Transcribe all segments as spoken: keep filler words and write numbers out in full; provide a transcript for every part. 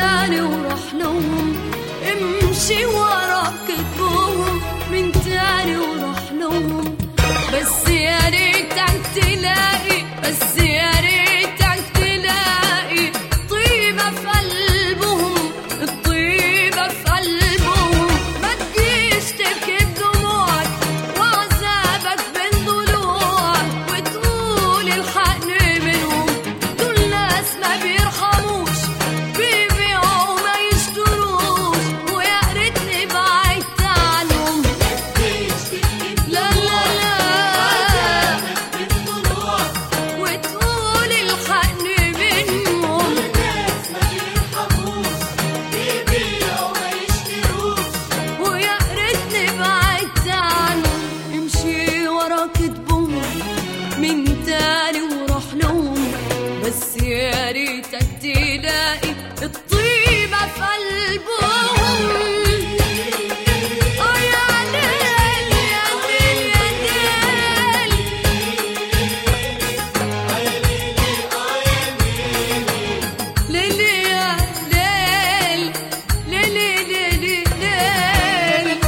تاني وراح لهم، امشي ورا كتبهم من تاني وراح لهم. بس يا ريتك تلاقي، بس يا ريتك تلاقي طيبة في قلبهم، الطيبة في قلبهم. ما تجيش تبكي بدموعك وعذابك بين ضلوعك وتقول الحقني منهم. دول ناس ما بيرحموش، بيبيعوا وما يشتروش، ويا ريتني بعدت عنهم. لا لا لا وتقول الحقني منهم. ويا ريتني بعدت عنهم، امشي ورا كتبهم من تاني وراح لهم. بس يا ريتك تلاقي الطيبة في قلبهم. آه يا ليل يا ليل يا ليل، ليلي يا ليل، ليلي ليلي ليل.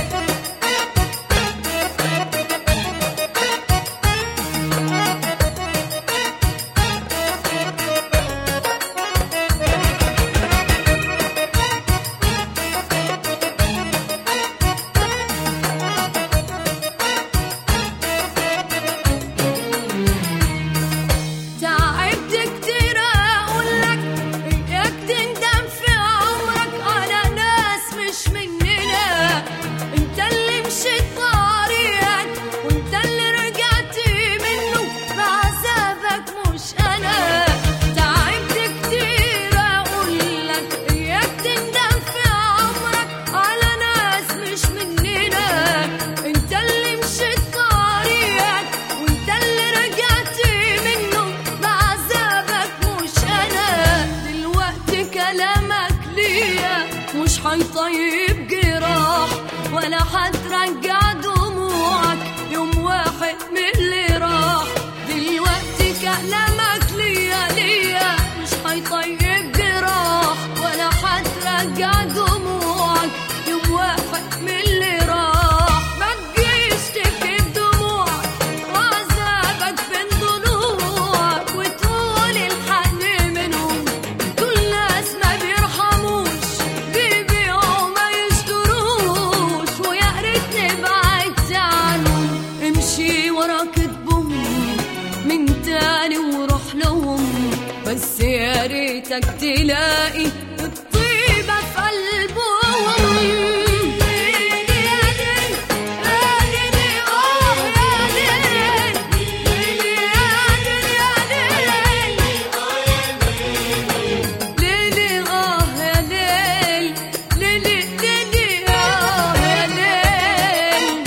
تعبت كتير اقولك اياك تندم في عمرك على ناس مش مننا. انت اللي مشيت طريقك وانت اللي رجعت منه بعذابك مش انا. تعبت كتير اقولك اياك تندم في عمرك على ناس مش مننا. انت اللي مشيت طريقك وانت اللي رجعت منه بعذابك مش انا. دلوقتي كلامك ليا مش هيطيب جراح، ولا هترجع دموعك يوم واحد من اللي راح. دلوقتي كلامك ليا ليا مش هيطيب جراح، ولا هترجع دموعك يوم واحد من اللي راح. ما تجيش تبكي بدموعك وعذابك بين ضلوعك وتقول الحقني منهم. دول ناس ما بيرحموش، بيبيعوا وما يشتروش، ويا ريتني بعدت عنهم. امشي ورا كتبهم من تاني وروح لهم. بس يا ريتك تلاقي الطيبة في قلبهم. ليلي يا ليل، يا ليلي آه يا ليل، ليلي يا ليل يا ليل، ليلي آه يا ليل، ليلي ليلي آه يا ليل.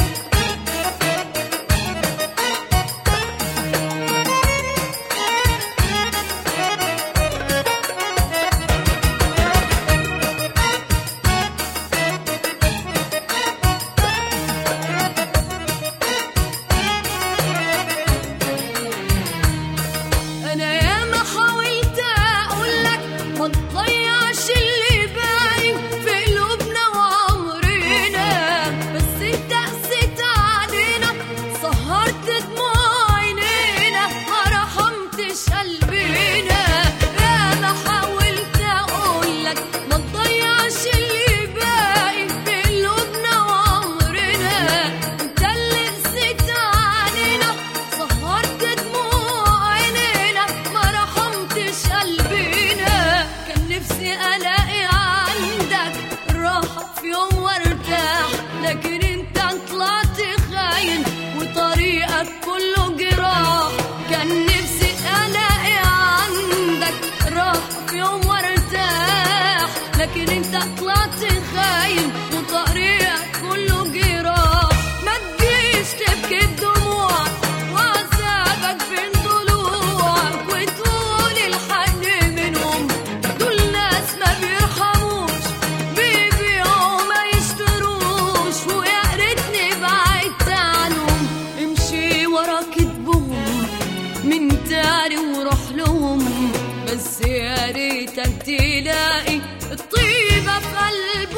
أنا ياما حاولت أقولك ما تضيعش اللي باقي في قلوبنا وعمرنا، بس أنت قسيت علينا، سهرت دموع عينينا، ما رحمتش قلبنا. ياما حاولت أقولك ما تضيعش اللي باقي في قلوبنا وعمرنا. أنت اللي قسيت علينا، سهرت دموع عينينا، ما رحمتش قلبنا. كان نفسي الاقي عندك راحة في يوم وارتاح، لكن انت طلعت خاين وطريقك كله جراح. كان نفسي الاقي عندك راحة في يوم وارتاح، لكن انت طلعت خاين وطريقك كله جراح. ما تجيش تبكي بدموعك وعذابك بين ضلوعك وتقول الحقني منهم. دول ناس ما بيرحموش، بيبيعوا وما يشتروش، ويا ريتني بعدت عنهم. امشي ورا كتبهم من تاني وروح لهم. بس يا يا ريتك تلاقي الطيبة في قلبي